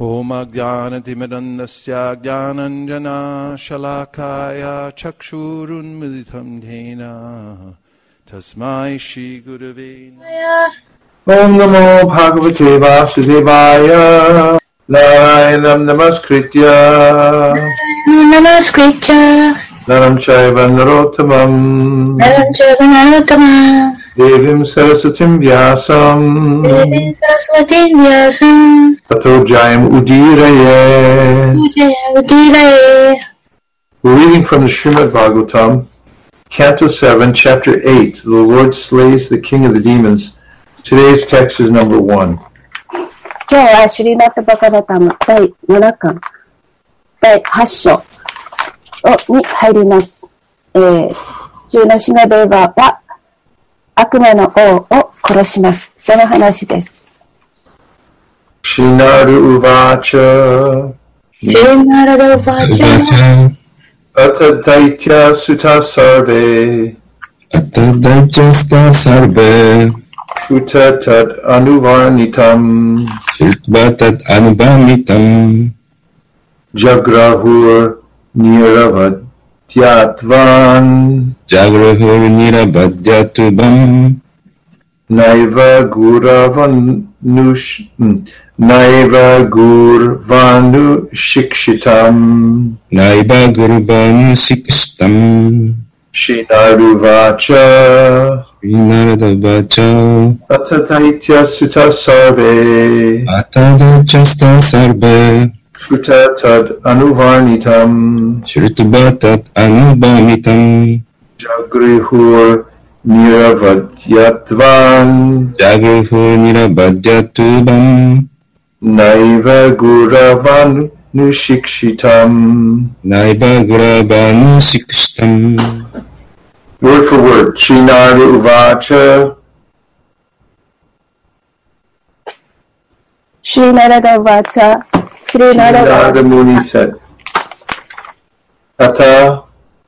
Om Ajnanatimidandasya Jnananjana Shalakaya Chakshurunmilitam Dhena Tasmai Shri Gurave Om Namo Bhagavate Vasudevaya Narayanam Namaskritya Naram Chaiva Narottamam Devim Sarasatim Vyasam Tato Jayam Udiraye. We're reading from the Srimad Bhagavatam, Canto 7, Chapter 8. The Lord slays the king of the demons. Today's text is number 1. 今日はシリマッタバカバタム第7巻第8章に入ります。中のシナデーバは悪魔の王を殺します。その話です。 Shinaru Uvacha Atadaitya Sutta Sarve Sutta Tad Anuvarnitam Jagrahur Niravadyatvan Naiva Gurvanu Shikshitam Shinaruvacha Atadaitya Sutta Sarve Sutta Tad Anuvarnitam Jagrihur Niravadyatvan Naiva Guravanu Shikshitam. Word for word. Shinaru Uvacha. Srinarada Vacha. Srinarada Muni said. Ata.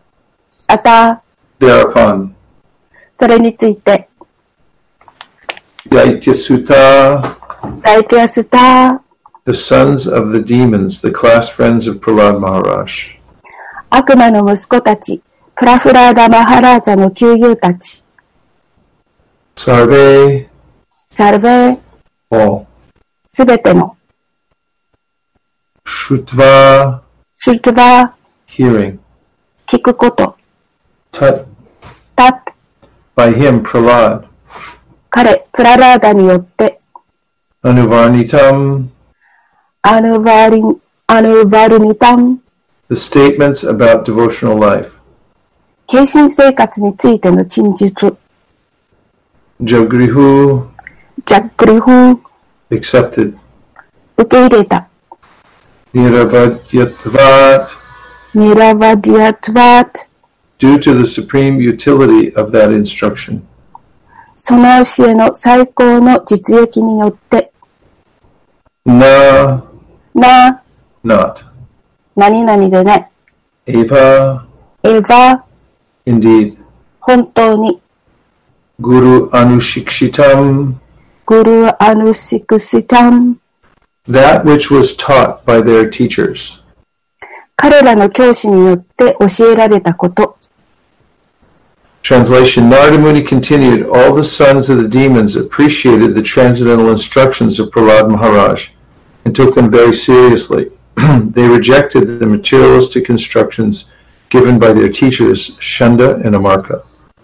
Thereupon. それについて。 Daitya Sutta. The sons of the demons, the class friends of Prahlad Maharaj. 悪魔の息子たち、プラフラーダ・マハラージャの旧友たち。 Sarve. All. すべての。 Shrutva. Hearing. 聞くこと。 Tat. By him, Prahlad. 彼、プララーダによって。 Anuvarnitam. The statements about devotional life. 献身生活についての陳述。 Jagrihu. Accepted. 受け入れた。 Niravadyatvat. Due to the supreme utility of that instruction. その教えの最高の実益によって。 Not. 何々でない。 Eva. Indeed. 本当に。 Guru Anusikshitam. That which was taught by their teachers. 彼らの教師によって教えられたこと。 Translation. Narada Muni continued, all the sons of the demons appreciated the transcendental instructions of Prahlad Maharaj and took them very seriously. They rejected the materialistic instructions given by their teachers, Shanda and Amarka.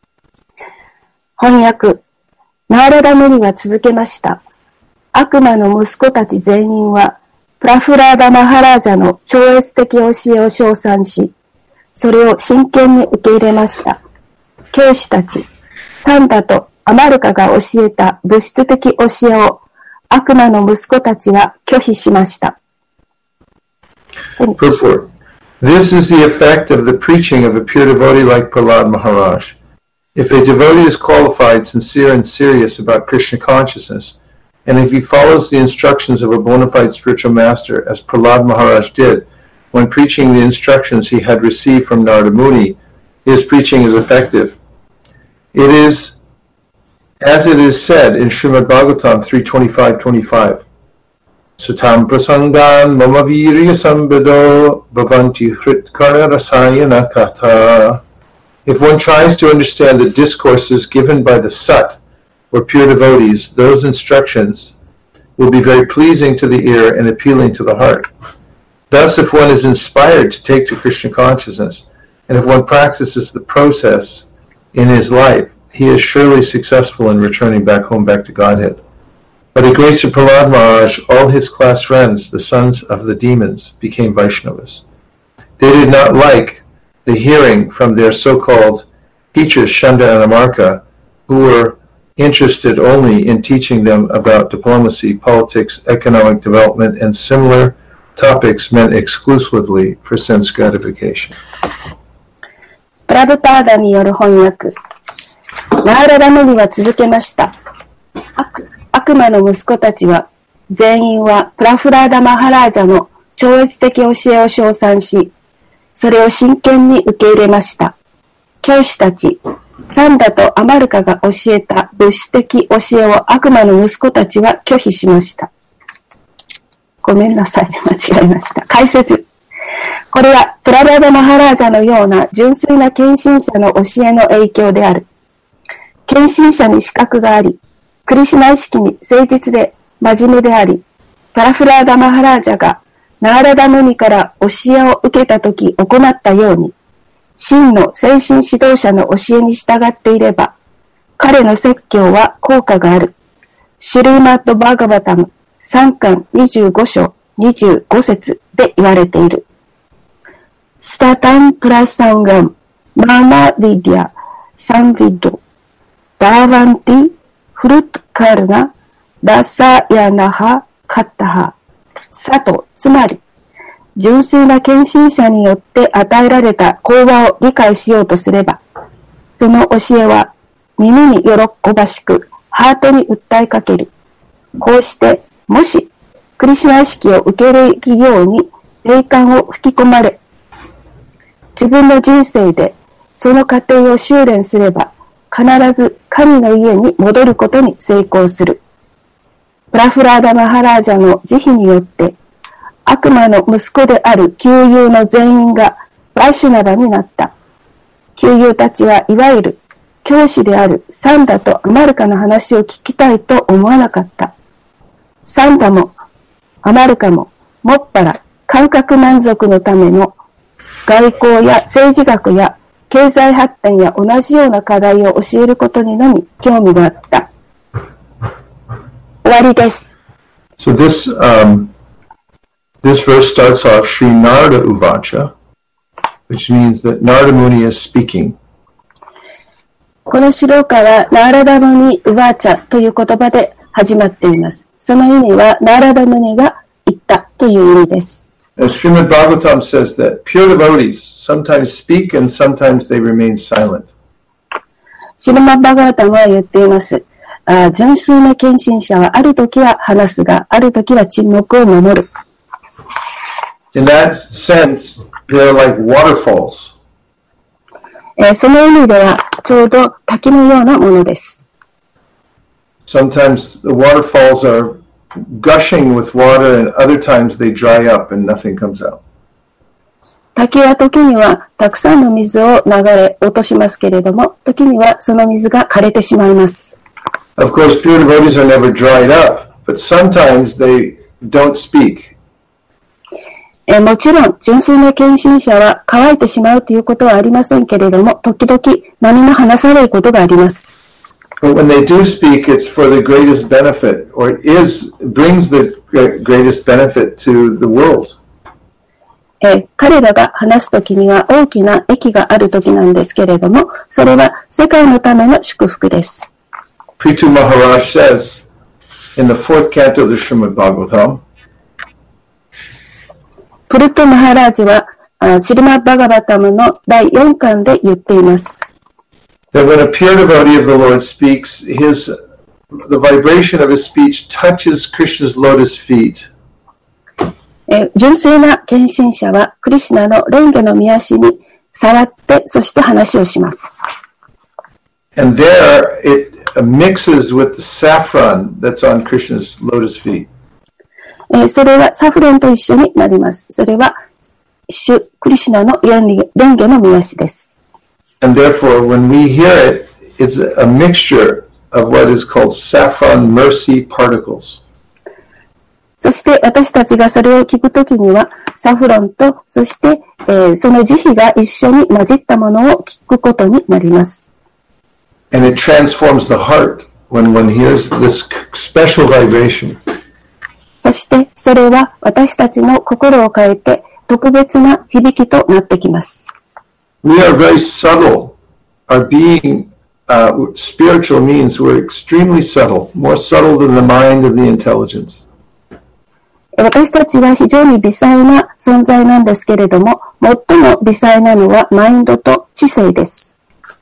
翻訳。ナーラダムニは続けました。悪魔の息子たち全員は、プラフラーダ・マハラージャの超越的教えを称賛し、それを真剣に受け入れました。教師たち、サンダとアマルカが教えた物質的教えを悪魔の息子たちは拒否しました。 Purport. This is the effect of the preaching of a pure devotee like Prahlad Maharaj. If a devotee is qualified, sincere, and serious about Krishna consciousness, and if he follows the instructions of a bona fide spiritual master, as Prahlad Maharaj did, when preaching the instructions he had received from Narada Muni, his preaching is effective. It is, as it is said in Srimad Bhagavatam 3.25.25, Satam prasangan mama virya sambedo bhavanti hritkarna rasayana katha. If one tries to understand the discourses given by the Sat, or pure devotees, those instructions will be very pleasing to the ear and appealing to the heart. Thus, if one is inspired to take to Krishna consciousness, and if one practices the process in his life, he is surely successful in returning back home, back to Godhead. By the grace of Prahlad Maharaj, all his class friends, the sons of the demons, became Vaishnavas. They did not like the hearing from their so-called teachers, Shanda and Amarka, who were interested only in teaching them about diplomacy, politics, economic development, and similar topics meant exclusively for sense gratification. プラブパーダによる翻訳。ナーラダムニは続けました。悪魔の息子たちは、全員はプラフラーダ・マハラージャの超越的教えを称賛し、それを真剣に受け入れました。教師たち、サンダとアマルカが教えた物質的教えを悪魔の息子たちは拒否しました。ごめんなさい、間違えました。解説。これはプララダ・マハラージャのような純粋な献身者の教えの影響である。献身者に資格があり、クリシュナ意識に誠実で真面目であり、プラフラーダ・マハラージャがナーラダ・ムニから教えを受けたとき行ったように、真の精神指導者の教えに従っていれば、彼の説教は効果がある。シュリーマッド・バーガバタム3巻25章25節で言われている。スタタン・プラサンガン、マーマ・ヴィディア、サンヴィド、バーヴァンティ、フルト・カルナ、ラサヤナハ・カッタハ、サト、つまり、純粋な献身者によって与えられた講話を理解しようとすれば、その教えは耳に喜ばしく、ハートに訴えかける。こうして、もし、クリシュナ意識を受け入れるように霊感を吹き込まれ、自分の人生でその過程を修練すれば、必ず神の家に戻ることに成功する。プラフラーダ・マハラージャの慈悲によって、悪魔の息子である旧友の全員がバイシュナバになった。旧友たちはいわゆる教師であるサンダとアマルカの話を聞きたいと思わなかった。サンダもアマルカももっぱら感覚満足のための外交や政治学や経済発展や同じような課題を教えることにのみ興味があった。終わりです。 So this verse starts off Sri Narada Uvacha, which means that Narada Muni is speaking. このシローカはナーラダムニ・ウバーチャという言葉で始まっています。その意味はナーラダムニが言ったという意味です。 Srimad Bhagavatam says that pure devotees sometimes speak and sometimes they remain silent. シルマッバガータムは言っています。純粋な献身者はある時は話すが、ある時は沈黙を守る。 In that sense, they're like waterfalls. その意味ではちょうど滝のようなものです。 Sometimes the waterfalls are gushing with water and other times they dry up and nothing comes out. 滝は時にはたくさんの水を流れ落としますけれども、時にはその水が枯れてしまいます。 Of course, pure devotees are never dried up, but sometimes they don't speak. もちろん純粋な献身者は乾いてしまうということはありませんけれども、時々何も話さないことがあります。 But when they do speak, it's for the greatest benefit, or it brings the greatest benefit to the world. 彼らが話すときには大きな益があるときなんですけれども、それは世界のための祝福です。 Prithu Maharaj says in the fourth canto of the Srimad Bhagavatam, プルト・マハラージはシリマッバガバタムの第4巻で言っています。 That when a pure devotee of the Lord speaks, the vibration of his speech touches Krishna's lotus feet. 純粋な献身者はクリシュナの蓮華の御足に触ってそして話をします。 And there it mixes with the saffron that's on Krishna's lotus feet. それはサフロンと一緒になります。それは、主クリシュナの蓮華の御足です。 And therefore, when we hear it, it's a mixture of what is called saffron mercy particles. そして私たちがそれを聞くときには、サフロンと、そして、その慈悲が一緒に混じったものを聞くことになります。 And it transforms the heart when one hears this special vibration. そしてそれは私たちの心を変えて特別な響きとなってきます。 We are very subtle. Our being, spiritual means we're extremely subtle, more subtle than the mind and the intelligence. 私たちは非常に微細な存在なんですけれども、最も微細なのはマインドと知性です。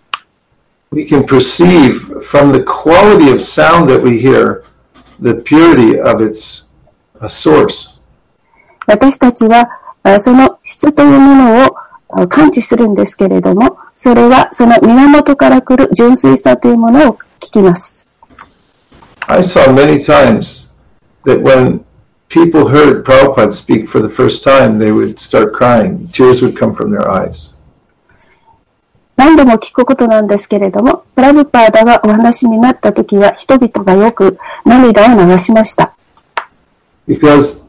We can perceive from the quality of sound that we hear the purity of its source. 私たちはその質というものを感知するんですけれども、それはその源から来る純粋さというものを聞きます。 I saw many times that when people heard Prabhupada speak for the first time, they would start crying. Tears would come from their eyes. 何度も聞くことなんですけれども、プラブパーダがお話になったときは人々がよく涙を流しました。 Because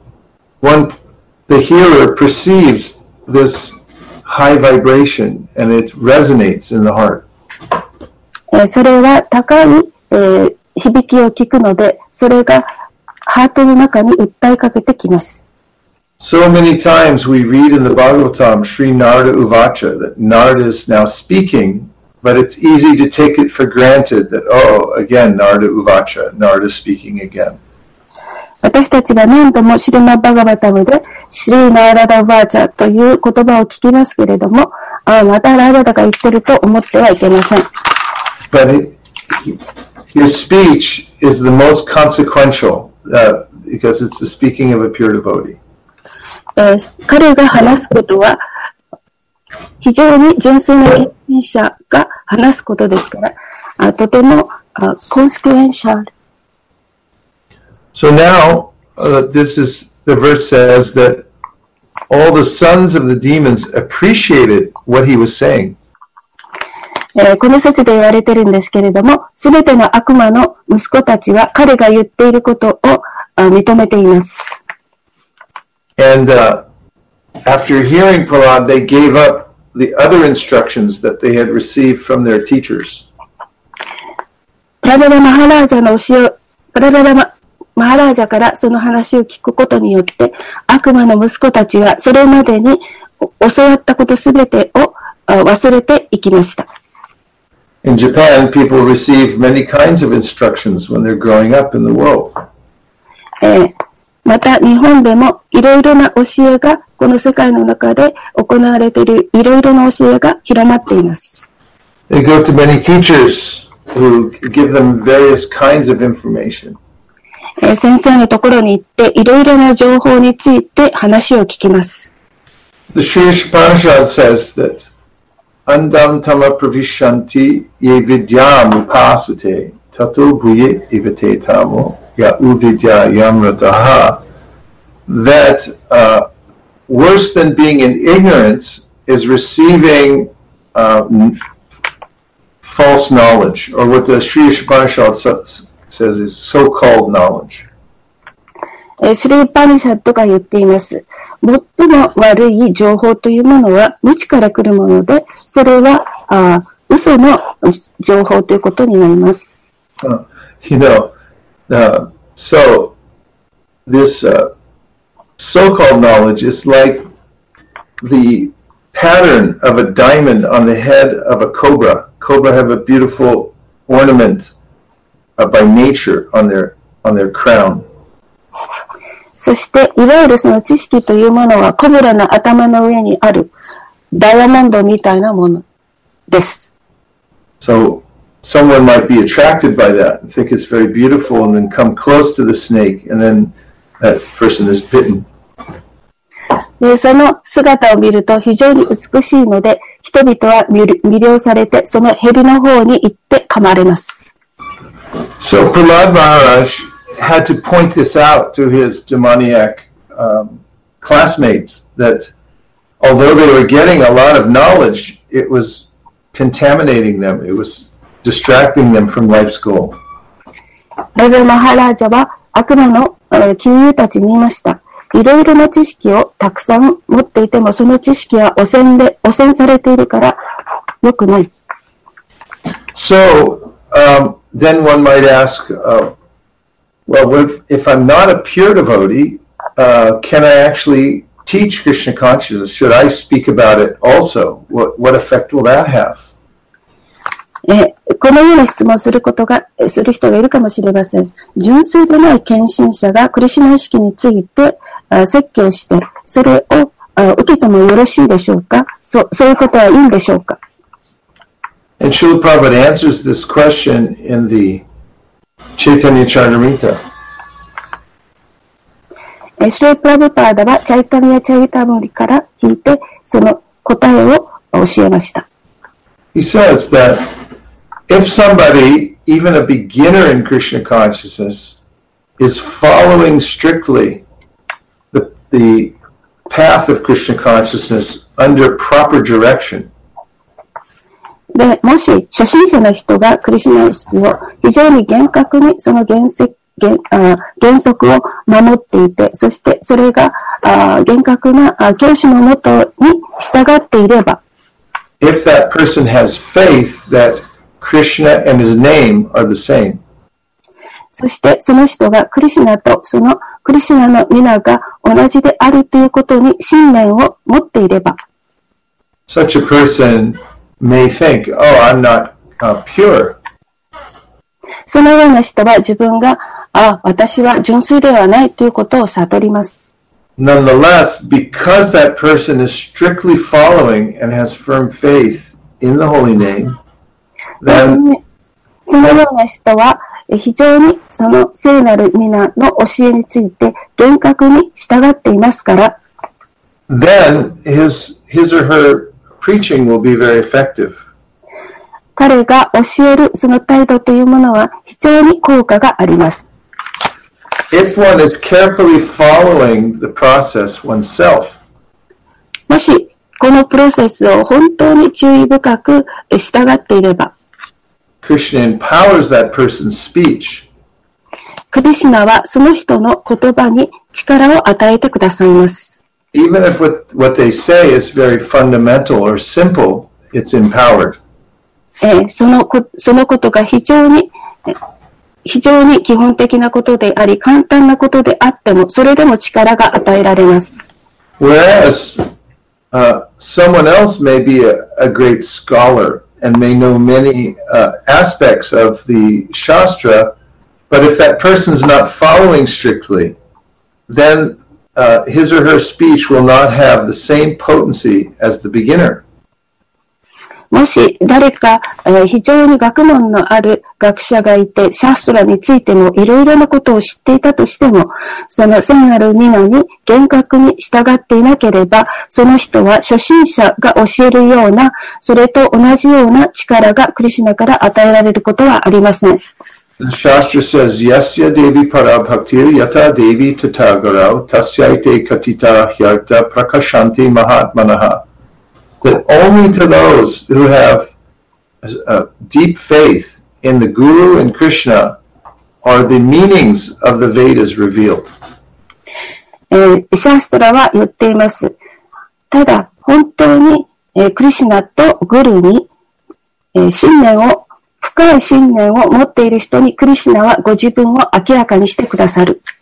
the hearer perceives this high vibration and it resonates in the heart. それは高い、響きを聞くので、それがハートの中に訴えかけてきます。 So many times we read in the Bhagavatam, Sri Narada Uvacha, that Narada is now speaking, but it's easy to take it for granted that, oh, again, Narada Uvacha, Narada speaking again. 私たちが何度もシリマッバガバタムでシリナーラダ・バーチャという言葉を聞きますけれども、またラーダが言ってると思ってはいけません。 But his speech is the most consequential because it's the speaking of a pure devotee. 彼が話すことは非常に純粋な経験者が話すことですから、とてもコンシクエンシャル。 So now, the verse says that all the sons of the demons appreciated what he was saying. この説で言われているんですけれども、すべての悪魔の息子たちは彼が言っていることを認めています。 And after hearing Prahlad, they gave up the other instructions that they had received from their teachers. プラダラマハラージャの教え、プラダラマハラージャからその話を聞くことによって、悪魔の息子たちはそれまでに教わったことすべてを忘れていきました。 In Japan, people receive many kinds of instructions when they're growing up in the world. また日本でもいろいろな教えがこの世界の中で行われているいろいろな教えが広まっています。 They go to many teachers who give them various kinds of information. 先生のところに行っていろいろな情報について話を聞きます。 The Sri Upanishad says that Andam tama pravishanti ye vidyam upasate tato bhuye ivate tamo ya uvidya yamrataha, that worse than being in ignorance is receiving false knowledge, or what the Sri Upanishad says is so-called knowledge. シリーパニシャットが言っています。最も悪い情報というものは無知から来るもので、それは嘘の情報ということになります。 So this so-called knowledge is like the pattern of a diamond on the head of a cobra. Cobra have a beautiful ornament by nature on their crown. そして、いわゆるその知識というものはコブラの頭の上にあるダイヤモンドみたいなものです。 So someone might be attracted by that and think it's very beautiful and then come close to the snake and then that person is bitten. で、その姿を見ると非常に美しいので、人々は魅了されて、その蛇の方に行って噛まれます。 So Prahlad Maharaj had to point this out to his demoniac classmates that although they were getting a lot of knowledge, it was contaminating them. It was distracting them from life's goal. レベマハラージャは悪魔の金融たちに言いました。いろいろな知識をたくさん持っていても、その知識は汚染されているから良くない。 So, then one might ask, well, if I'm not a pure devotee, can I actually teach Krishna consciousness? Should I speak about it also? What effect will that have? このような質問をする人がいるかもしれません。純粋でない献身者がクリシュナ意識について説教して、それを受けてもよろしいでしょうか？そういうことはいいんでしょうか？ And Srila Prabhupada answers this question in the Chaitanya Charitamrita. シュリプラブパーダはチャイタニア・チャリタムリから引いてその答えを教えました。 He says that if somebody, even a beginner in Krishna consciousness, is following strictly the path of Krishna consciousness under proper direction, で、もし初心者の人がクリシュナ意識を非常に厳格にその原則を守っていて、そしてそれが厳格な教師のもとに従っていれば、 if that person has faith that Krishna and his name are the same, そしてその人がクリシュナとそのクリシュナの皆が同じであるということに信念を持っていれば、 such a person may think, oh, I'm not pure. そのような人は自分が、私は純粋ではないということを悟ります。 Nonetheless, because that person is strictly following and has firm faith in the holy name, then そのような人は非常にその聖なる皆の教えについて厳格に従っていますから、 then his or her preaching will be very effective. 彼が教えるその態度というものは非常に効果があります。 If one is carefully following the process oneself, もしこのプロセスを本当に注意深く従っていれば、 Krishna empowers that person's speech. クリシュナはその人の言葉に力を与えてくださいます。 Even if what they say is very fundamental or simple, it's empowered. そのことが非常に基本的なことであり、簡単なことであっても、それでも力が与えられます。 Whereas, someone else may be a great scholar and may know many aspects of the Shastra, but if that person's not following strictly, then his or her speech will not have the same potency as the beginner. もし誰か、非常に学問のある学者がいて、シャストラについてもいろいろなことを知っていたとしても、その聖なる皆に厳格に従っていなければ、その人は初心者が教えるような、それと同じような力がクリシュナから与えられることはありません。 The Shastra says, Yasya Devi Parabhaktir Yata Devi Tathagarao Tasyaite Katita Hyarta Prakashanti Mahatmanaha. That only to those who have a deep faith in the Guru and Krishna are the meanings of the Vedas revealed. シャストラは言っています。ただ、本当に、クリシュナとグルに、深い信念を持っている人にクリシュナはご自分を明らかにしてくださる。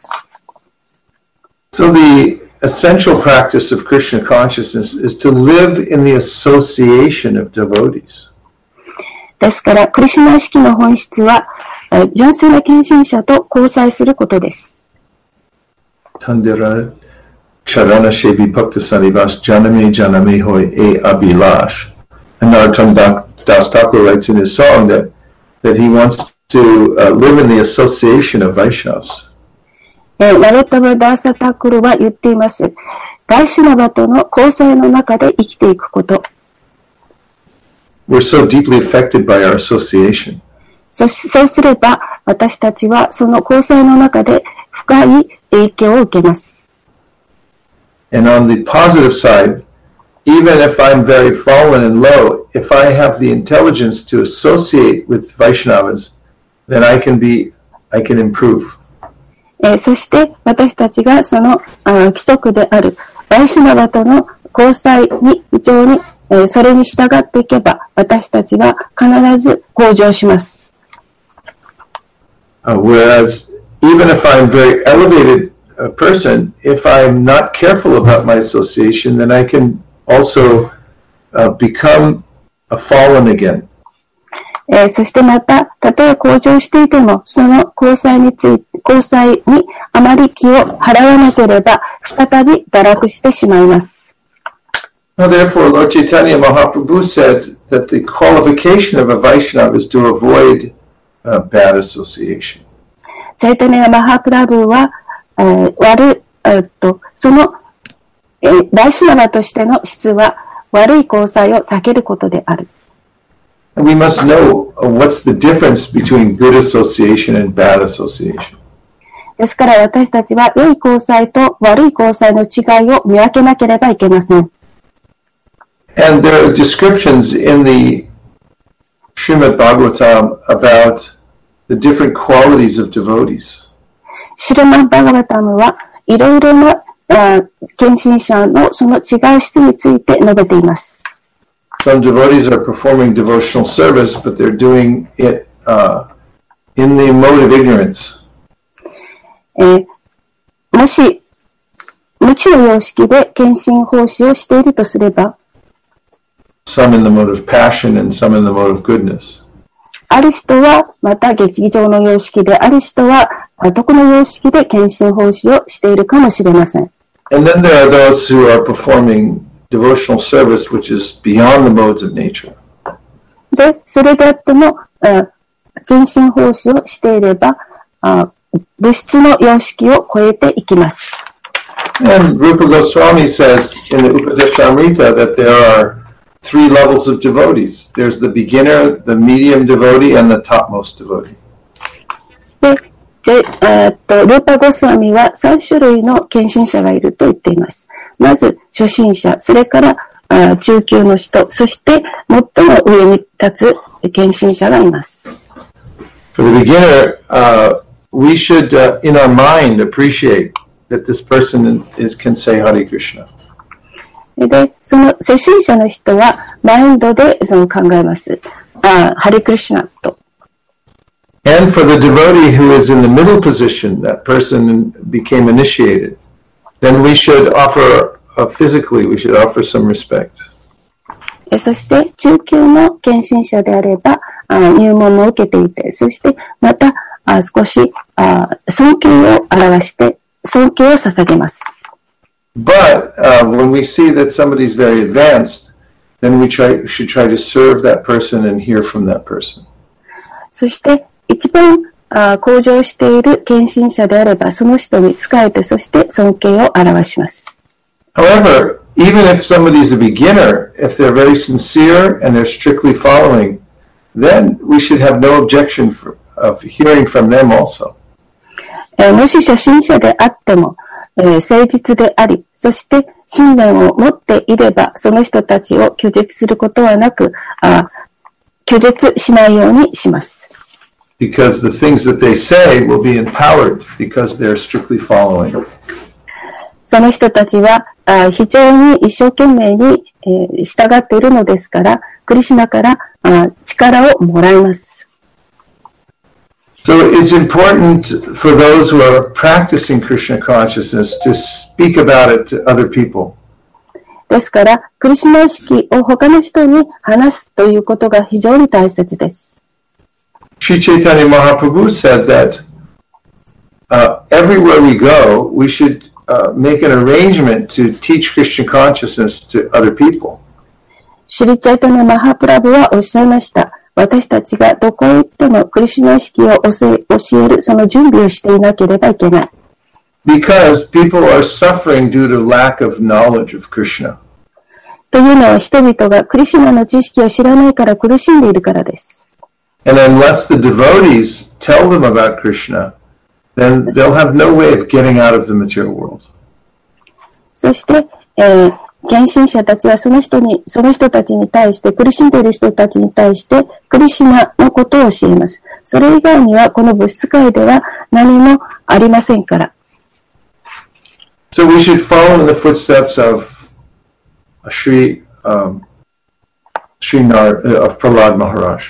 So the essential practice of Krishna consciousness is to live in the association of devotees. ですから、クリシュナ意識の本質は、純粋な献身者と交際することです。 Tandira charana shevi bhakta sanivas janame janame hoy e abhilash. And Narottam Das Thakur writes in his song that he wants to live in the association of Vaishnavas. ナロッタム・ダーサ・タクルは言っています。ガイシュナバとの交際の中で生きていくこと。 We're so deeply affected by our association. そうすれば、私たちはその交際の中で深い影響を受けます。 And on the positive side, even if I'm very fallen and low, if I have the intelligence to associate with Vaishnavas, then I can improve. そして私たちがその規則であるバイシュナバとの交際に非常にそれに従っていけば私たちは必ず向上します。 Whereas even if I'm very elevated person, if I'm not careful about my association, then I can also become a fallen again. そしてまた、たとえ向上していても、その交際にあまり気を払わなければ、再び堕落してしまいます。 Now, therefore, Lord Chaitanya Mahaprabhu said that the qualification of a Vaishnava is to avoid bad association. チャイタニア・マハプラブは、その、バイシュナバとしての質は、悪い交際を避けることである。 And we must know what's the difference between good association and bad association. ですから私たちは良い交際と悪い交際の違いを見分けなければいけません。 And there are descriptions in the Srimad Bhagavatam about the different qualities of devotees. シルマン・バガバタムはいろいろな献身者のその違う質について述べています。 Some devotees are performing devotional service, but they're doing it in the mode of ignorance. もし、無知の様式で献身奉仕をしているとすれば、 some in the mode of passion and some in the mode of goodness. ある人はまた劇場の様式で、ある人は徳の様式で献身奉仕をしているかもしれません。 And then there are those who are performing devotional service which is beyond the modes of nature. で、それであっても、献身奉仕をしていれば、物質の様式を超えていきます。 And Rupa Goswami says in the Upadeshamrita that there are three levels of devotees. There's the beginner, the medium devotee, and the topmost devotee. ルーパ・ゴスワミは3種類の献身者がいると言っています。まず、初心者、それから中級の人、そして最も上に立つ献身者がいます。 For the beginner, we should, in our mind, appreciate that this person can say Hare Krishna. で、その初心者の人はマインドでその考えます。ハレクリシュナと。 And for the devotee who is in the middle position, that person became initiated, then we should offer, physically, we should offer some respect. そして中級の献身者であれば入門を受けていて、そしてまた少し尊敬を表して尊敬を捧げます。 But when we see that somebody is very advanced, then we should try to serve that person and hear from that person. そして一番向上している献身者であれば、その人に仕えて、そして尊敬を表します。 However, even if somebody is a beginner, if they're very sincere and they're strictly following, then we should have no objection of hearing from them also. もし初心者であっても、誠実であり、そして信念を持っていれば、その人たちを拒絶することはなく、拒絶しないようにします。 Because the things that they say will be empowered because they're strictly following. その人たちは非常に一生懸命に従っているのですから、クリシュナから力をもらいます。 So it's important for those who are practicing Krishna consciousness to speak about it to other people. ですから、クリシュナ意識を他の人に話すということが非常に大切です。 Sri Chaitanya Mahaprabhu said that everywhere we go, we should make an arrangement to teach Krishna consciousness to other people. シリチャイタニャ・マハプラブはおっしゃいました。私たちがどこへ行ってもクリシュナ意識を教えるその準備をしていなければいけない。 Because people are suffering due to lack of knowledge of Krishna. というのは人々がクリシュナの知識を知らないから苦しんでいるからです。 And unless the devotees tell them about Krishna, then they'll have no way of getting out of the material world. そして、献身者たちはその人たちに対して、苦しんでいる人たちに対して、クリシュナのことを教えます。それ以外には、この物質界では何もありませんから。 So we should follow in the footsteps of Sri Prahlad Maharaj.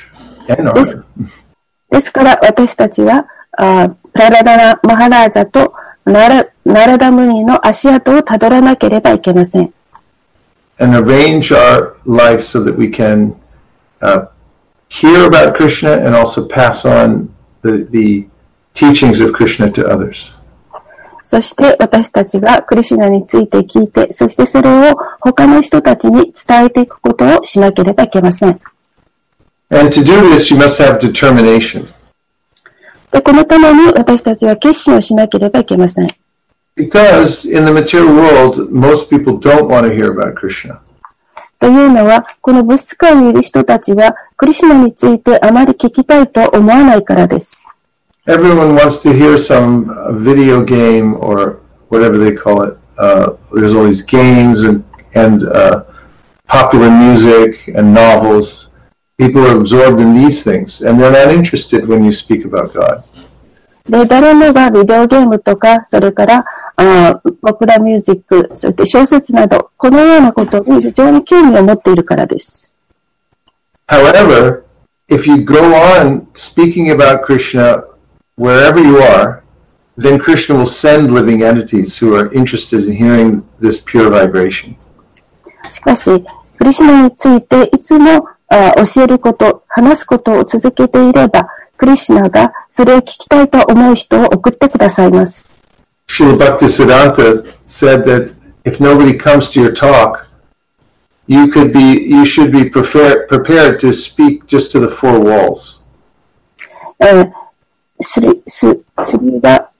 ですから、私たちは、プララダナ・マハラージャとナラダムニの足跡をたどらなければいけません。 And arrange our life so that we can hear about Krishna and also pass on the teachings of Krishna to others. そして私たちがクリシュナについて聞いて、そしてそれを他の人たちに伝えていくことをしなければいけません。 And to do this, you must have determination. で、このために私たちは決心をしなければいけません。 Because in the material world, most people don't want to hear about Krishna. というのは、この物質界にいる人たちは、クリシュナについてあまり聞きたいと思わないからです。 Everyone wants to hear some video game or whatever they call it. There's all these games and popular music and novels. People are absorbed in these things, and they're not interested when you speak about God. で、誰もがビデオゲームとか、それからポプラミュージック、そして小説など、このようなことに非常に興味を持っているからです。 However, if you go on speaking about Krishna wherever you are, then Krishna will send living entities who are interested in hearing this pure vibration. しかし、クリシュナについていつも教えること、話すことを続けていれば、クリシュナがそれを聞きたいと思う人を送ってくださいます。 Srila Bhaktisiddhanta said that if nobody comes to your talk, you should be prepared to speak just to the four walls. スリラ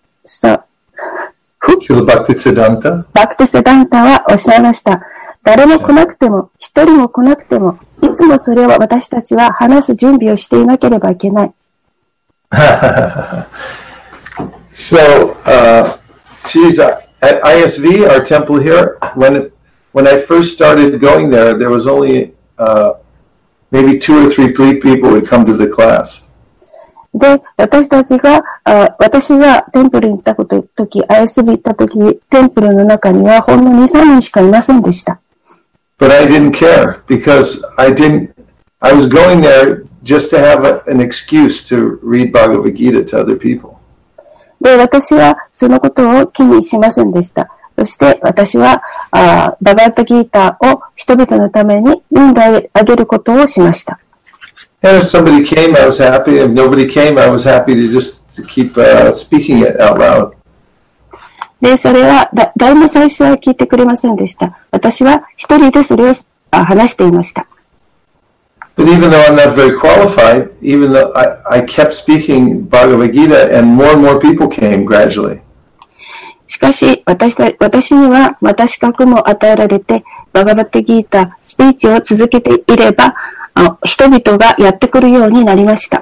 バクティセダンタはおっしゃいました。誰も来なくても、一人も来なくても、いつもそれを私たちは話す準備をしていなければいけない。 So, geez, at ISV, our temple here, when I first started going there was only maybe 2 or 3 people would come to the class. で、私がテンプルに行った時、ISV 行った時、テンプルの中にはほんの2、3人しかいませんでした。 But I didn't care because I was going there just to have an excuse to read Bhagavad Gita to other people. で、私はそのことを気にしませんでした。そして私はバガバッタギータを人々のために読んであげることをしました。 And if somebody came, I was happy. If nobody came, I was happy to keep speaking it out loud. で、それは誰も最初は聞いてくれませんでした。私は一人でそれを話していました。 But even though I'm not very qualified, even though I kept speaking Bhagavad Gita, and more people came gradually. しかし、私にはまた資格も与えられて、バガバッタギータ、スピーチを続けていれば、人々がやってくるようになりました。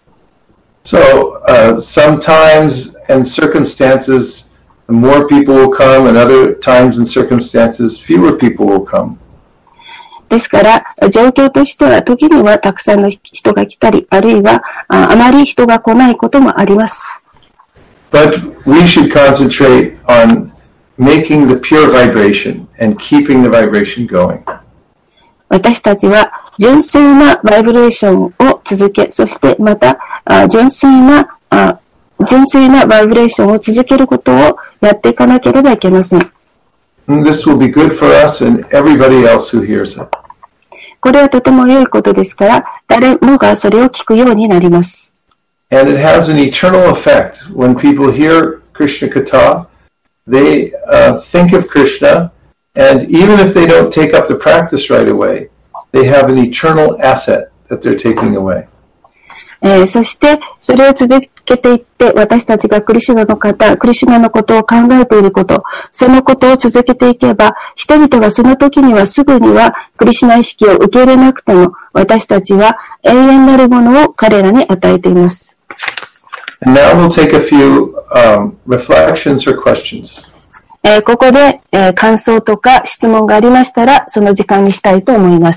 So, sometimes and circumstances, more people will come, and other times and circumstances, fewer people will come. ですから、状況としては、時にはたくさんの人が来たり、あるいはあまり人が来ないこともあります。 But we should concentrate on making the pure vibration and keeping the vibration going. 私たちは純粋なバイブレーションを続け、そしてまた純粋なバイブレーションを続けることをやっていかなければいけません。 And this will be good for us and everybody else who hears it. これはとても良いことですから、誰もがそれを聞くようになります。 And it has an eternal effect. When people hear Krishna Katha, they think of Krishna, and even if they don't take up the practice right away, they have an eternal asset that they're taking away. そして、それを続けていって、私たちがクリシュナの方、クリシュナのことを考えていること、そのことを続けていけば、人々がその時にはすぐにはクリシュナ意識を受け入れなくても、私たちは永遠なるものを彼らに与えています。 And now we'll take a few reflections or questions. ここで、感想とか質問がありましたら、その時間にしたいと思います。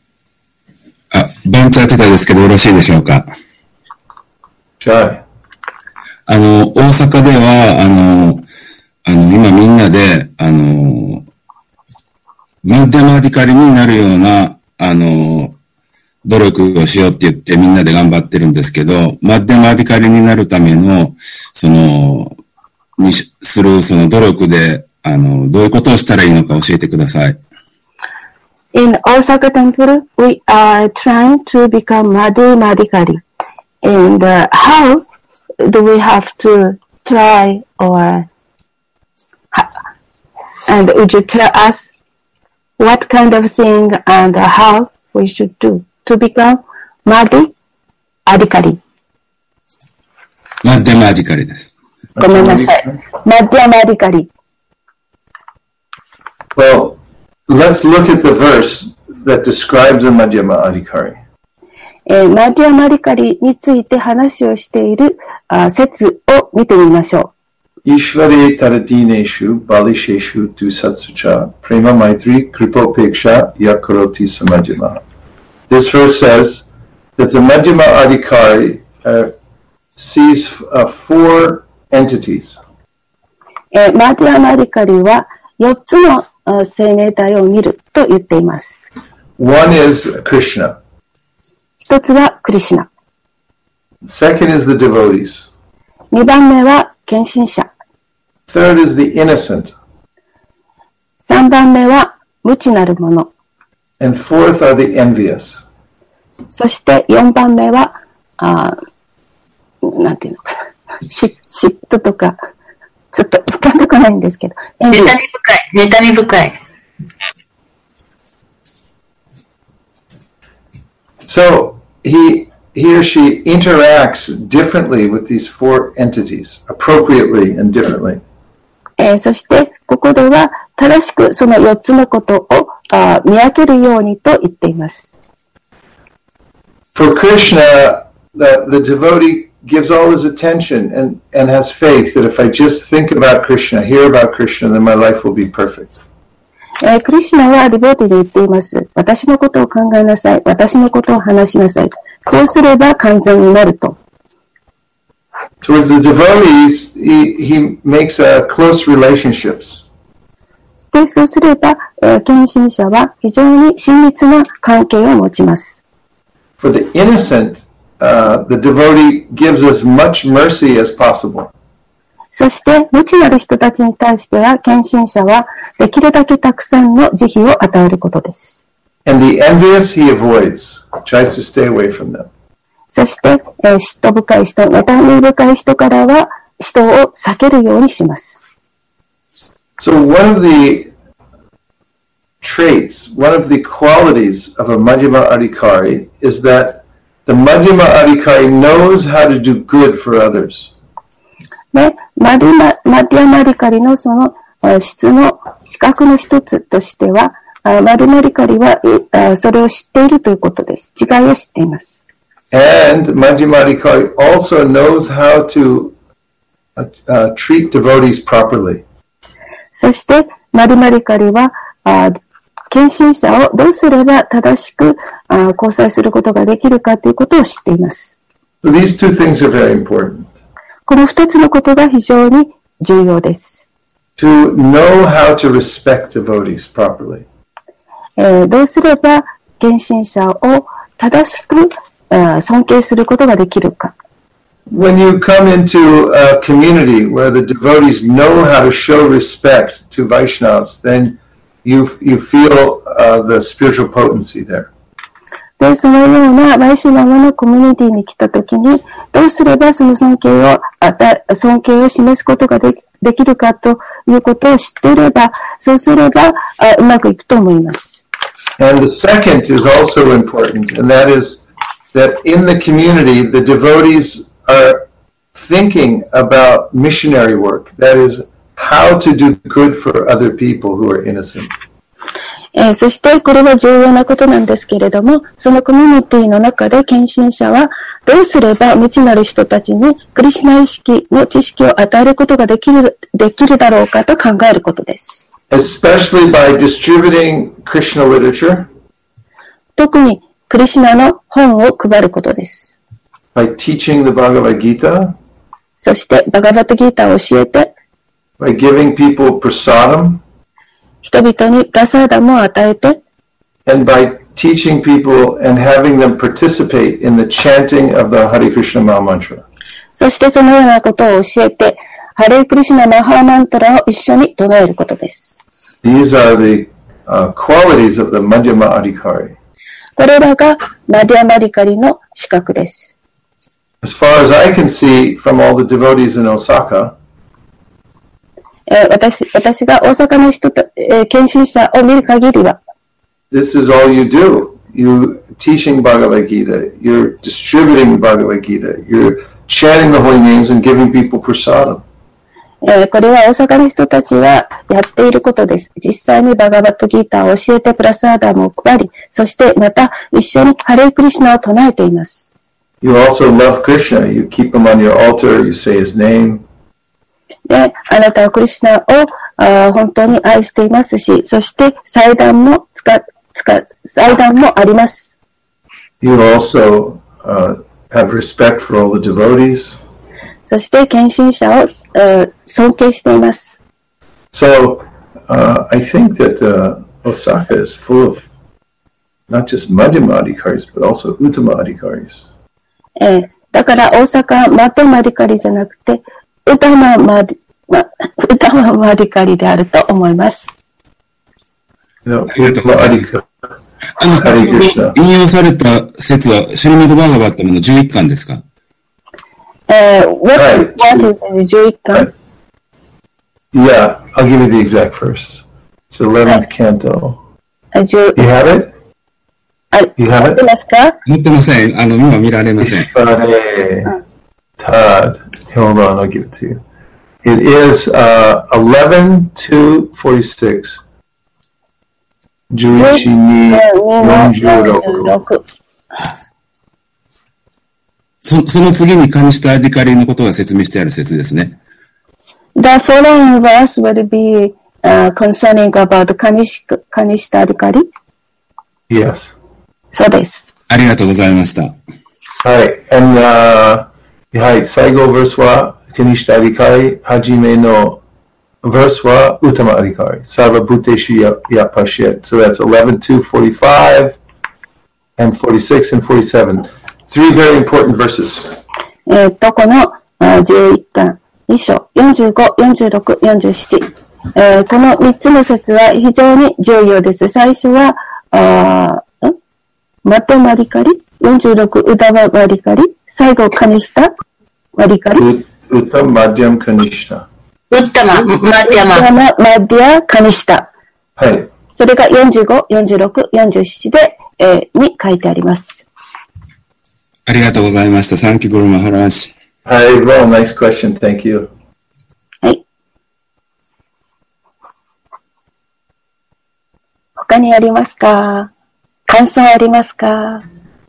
バンチャーテタですけどよろしいでしょうか。 大阪では、今みんなで、マッデマディカリになるような、努力をしようって言ってみんなで頑張ってるんですけど、マッデマディカリになるための、その努力で、どういうことをしたらいいのか教えてください。 In Osaka Temple, we are trying to become Madhu Madhikari. And how do we have to try or... And would you tell us what kind of thing and how we should do to become Madhu Adhikari? マッデマディカリです。 ごめんなさい。マッデマディカリ。 Well, let's look at the verse that describes the Madhyama Adhikari. マディアマディカリについて話をしている説を見てみましょう。Ishvare taradineshu balisheshu tu satsucha prema maitri kripopeksha yakaroti samadhyama. This verse says that the Madhyama Adhikari sees four entities. マディアマディカリは4つの生命体を見ると言っています。 One is Krishna. 一つはクリシュナ。 Second is the devotees. 2番目は献身者。 Third is the innocent. 3番目は無知なる者。 And fourth are the envious. そして4番目は、なんていうのかな。嫉妬とか、ちょっと浮かんでこないんですけど。 妬み深い。 So he or she interacts differently with these four entities, appropriately and differently. そしてここでは正しくその4つのことを見分けるようにと言っています。 For Krishna, the devotee gives all his attention and has faith that if I just think about Krishna, hear about Krishna, then my life will be perfect. クリシュナはリボートで言っています。私のことを考えなさい。私のことを話しなさい。そうすれば完全になると。 Towards the devotees, he makes close relationships. で、そうすれば、献身者は非常に親密な関係を持ちます。 For the innocent, the devotee gives as much mercy as possible. そして、無知なる人たちに対しては、献身者はできるだけたくさんの慈悲を与えることです。 And the envious he avoids, tries to stay away from them. そして、嫉妬深い人、妬み深い人からは、人を避けるようにします。 So one of the traits, one of the qualities of a Madhyama Adhikari is that the Madhyama Adhikari knows how to do good for others. ね、マディアマディカリのその質の資格の一つとしては、マディマディカリはそれを知っているということです。違いを知っています。 And Madhyama Adhikari also knows how to treat devotees properly. そして、マディマディカリは、献身者をどうすれば正しく交際することができるかということを知っています。 So these two things are very important. この二つのことが非常に重要です。 To know how to respect devotees properly. どうすれば献身者を正しく尊敬することができるか。 When you come into a community where the devotees know how to show respect to Vaishnavas, then you feel the spiritual potency there. で、そのようなバイシュナマのコミュニティに来たときに、どうすればその尊敬を示すことができるかということを知っていれば、そうすればうまくいくと思います。 And the second is also important, and that is that in the community, the devotees are thinking about missionary work. That is, how to do good for other people who are innocent. そしてこれは重要なことなんですけれども、そのコミュニティの中で献身者はどうすれば未知なる人たちにクリシュナ意識の知識を与えることができるだろうかと考えることです。 Especially by distributing Krishna literature. 特にクリシュナの本を配ることです。 By teaching the Bhagavad Gita. そしてバガバットギータを教えて、 by giving people prasadam. 人々にプラサーダムを与えて、 and by teaching people and having them participate in the chanting of the Hare Krishna Maha Mantra. そしてそのようなことを教えて、ハレークリシュナマハーマントラを一緒に唱えることです。 These are the qualities of the Madhyama Adhikari. これらがマディアマリカリの資格です。 As far as I can see from all the devotees in Osaka, 私が大阪の人と、献身者を見る限りは、 this is all you do. You're teaching Bhagavad Gita, you're distributing Bhagavad Gita, you're chanting the holy names and giving people prasadam. これは大阪の人たちがやっていることです。実際にバガバットギーターを教えてプラサーダムを配り、そしてまた一緒にハレークリシュナを唱えています。 You also love Krishna. You keep him on your altar, you say his name. で、あなたはクリシュナを本当に愛していますし、そして祭壇もあります。 You also have respect for all the devotees. そして献身者を尊敬しています。 So, I think that Osaka is full of not just Madhyama Adhikaris, but also Uttama Adhikaris. だから大阪マテマディカリじゃなくて、ウタママディカリであると思います。 Uttama Adhikari. 引用された説はシュリマドバーガバッタムの11巻ですか ？What is 11巻 Yeah, I'll give you the exact verse. It's 11th canto. You have it? You have it? 持ってません。今見られません。 Hold on, I'll give it to you. It is 11 to 46. 11に46。 その次にカニシタアディカリのことが説明してある説ですね。 The following verse will be concerning about Kanishta Adhikari? Yes. そうです。 ありがとうございました。 はい。And, はい。最後 verse は Kanishta Adhikari、はじめの verse は Uttama Adhikari。Sarva Bhuteshu Yapashyet. So that's 11 to 45 and 46 and 47. Three very important verses. この11巻、2章、45、46、47。この3つの説は非常に重要です。最初は、マテマリカリ、46、ウダママリカリ、最後、カニシタマリカリ。 ウッタマディアムカニシタ。 ウッタママディアカニシタ。 はい。 それが45、46、47で、に書いてあります。 ありがとうございました。Thank you, Guru Maharaj. Hi, well, nice question. Thank you. はい。他にありますか？感想ありますか？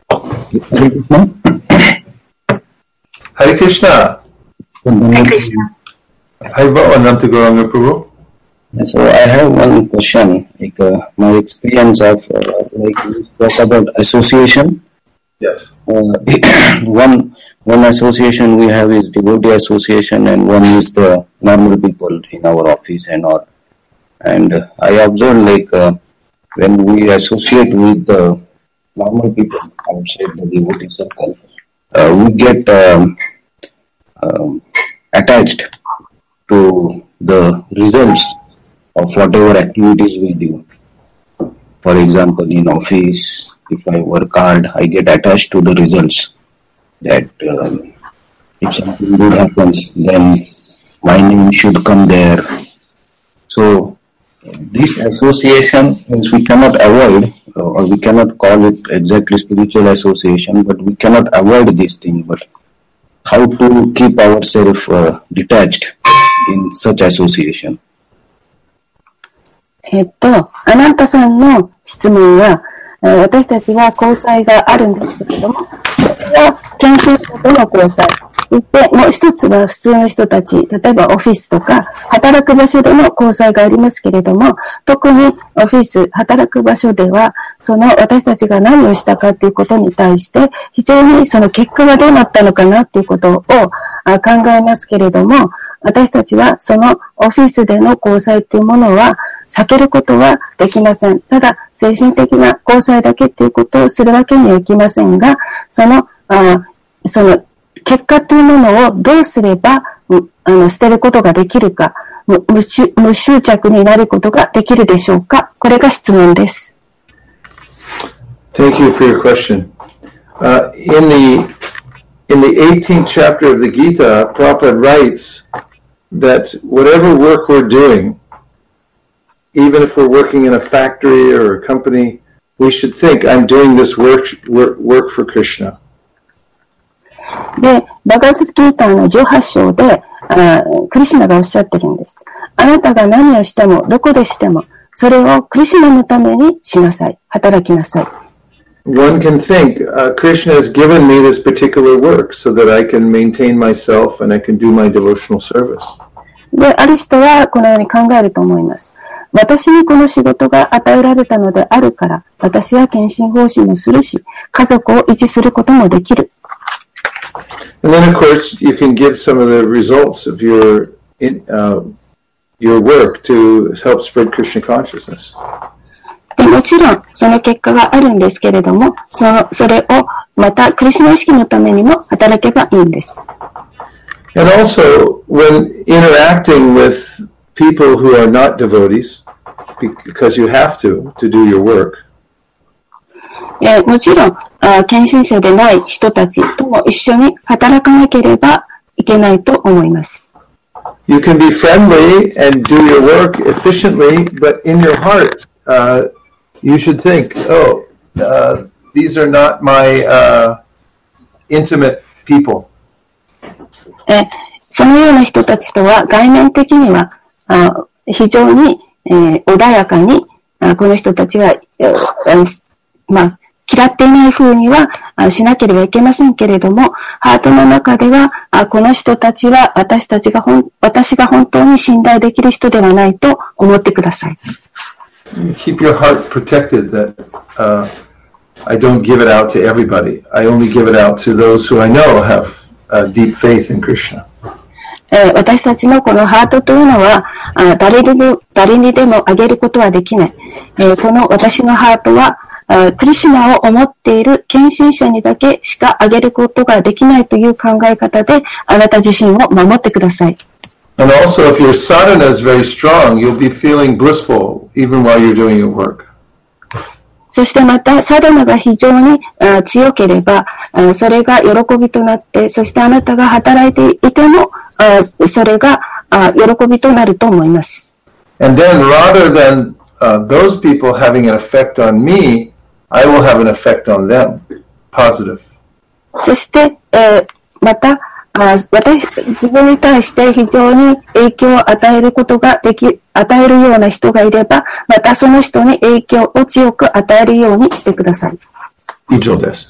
Hare Krishna. Hare Krishna. Hi, well, Ananta Gauranga Prabhu. So I have one question, like my experience of like you spoke about association. Yes. One association we have is devotee association, and one is the normal people in our office and all. And I observed like when we associate with the normal people outside the devotee circle, we get attached to the results of whatever activities we do. For example, in office, if I work hard, I get attached to the results. That if something good happens, then my name should come there. So this association means we cannot avoid, or we cannot call it exactly spiritual association, but we cannot avoid this thing. But how to keep ourselves detached in such association. アナンタさんの質問は、私たちは交際があるんですけれども、それは研修者との交際。そしてもう一つは普通の人たち、例えばオフィスとか働く場所での交際がありますけれども、特にオフィス、働く場所では、その私たちが何をしたかということに対して、非常にその結果がどうなったのかなということを考えますけれども、私たちはそのオフィスでの交際というものは避けることはできません。ただ、精神的な交際だけということをするわけにはいきませんが、その結果というものをどうすれば捨てることができるか、無執着になることができるでしょうか。これが質問です。 Thank you for your question. In the 18th chapter of the Gita, Prabhupada writes that whatever work we're doing, even if we're working in a factory or a company, we should think, I'm doing this work for Krishna. で、バガヴァッドギーターの18章で、クリシュナがおっしゃってるんです。あなたが何をしても、どこでしても、それをクリシュナのためにしなさい。働きなさい。 One can think, Krishna has given me this particular work so that I can maintain myself and I can do my devotional service. で、ある人はこのように考えると思います。私にこの仕事が与えられたのであるから、私は献身奉仕もするし、家族を維持することもできる。 And then, of course, you can give some of the results of your work to help spread Krishna consciousness. でもちろん、その結果があるんですけれども、それをまたクリシュナ意識のためにも働けばいいんです。 And also, when interacting with people who are not devotees, because you have to do your work. もちろん、献身者でない人たちとも一緒に働かなければいけないと思います。 You can be friendly and do your work efficiently, but in your heart, you should think, these are not my intimate people. そのような人たちとは概念的には非常に穏やかにこの人たちは嫌っていない風にはしなければいけませんけれども、ハートの中ではこの人たちは私が本当に信頼できる人ではないと思ってください。 Keep your heart protected that I don't give it out to everybody. I only give it out to those who I know have deep faith in Krishna. 私たちのこのハートというのは誰にでもあげることはできない。この私のハートはクリシュナを思っている献身者にだけしかあげることができないという考え方であなた自身を守ってください。 And also, if your sadhana is very strong, you'll be feeling blissful even while you're doing your work. そしてまた、サダナが非常に強ければ、それが喜びとなって、そしてあなたが働いていても、それが喜びとなると思います。 And then, rather than those people having an effect on me, I will have an effect on them, positive. そして、また、自分に対して非常に影響を与えるような人がいれば、またその人に影響を強く与えるようにしてください。 以上です。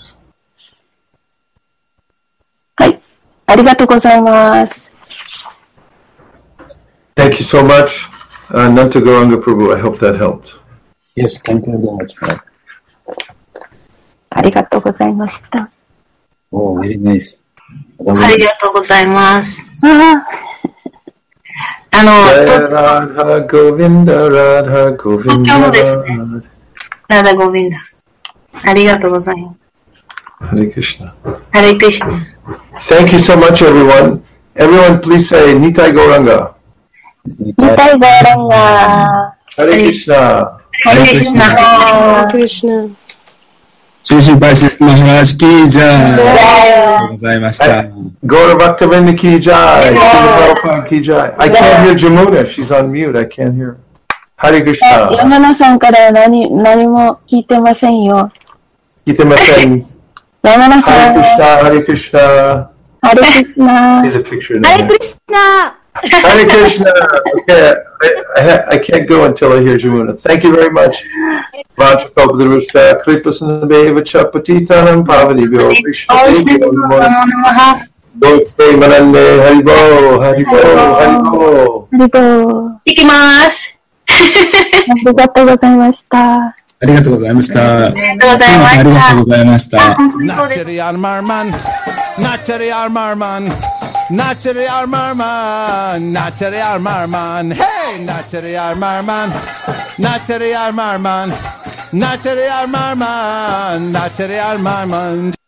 はい。ありがとうございます。 Thank you so much, Nanta Gauranga Prabhu. I hope that helped. Yes, thank you very much. ありがとうございました。 Oh, very nice. ありがとうございます。 ラダゴビンダ、ラダゴビンダ。 東京のですね。ラダゴビンダ。ありがとうございます。 ハレクリシナ。 ハレクリシナ。 Thank you so much, everyone. Everyone, please say Nitai Gauranga. Nitai Gauranga. Hare Krishna. Hare Krishna. Hare Krishna. シュシュパイセツマハラージキージャー。ありがとうございました。 Gaura Bhaktivinoda ki jai. Prabhupada ki jai. I can't hear Jamuna. She's on mute. I can't hear. Hare Krishna. 山名さんから何も聞いてませんよ。 聞いてません。 山名さん。 Hare Krishna. Hare Krishna. ハレクリシナ。 See the picture ハレ there. クリシナ。 Hare Krishna. Okay, I can't go until I hear Jamuna. Thank you very much. Vajrakopadrusta, Kripasanabheva Chapatitanam Pavadibhyo Vishnu Namaha. Dokte Manande Haribo, Haribo, Haribo. ハリボー。 行きます。 ありがとうございました。 ありがとうございました。 ありがとうございました。 ありがとうございました。 Nachari Armarman, Nachari Armarman, Nachari Armarman, Nachari Armarman, hey, Nachari Armarman, Nachari Armarman, Nachari Armarman, Nachari Armarman.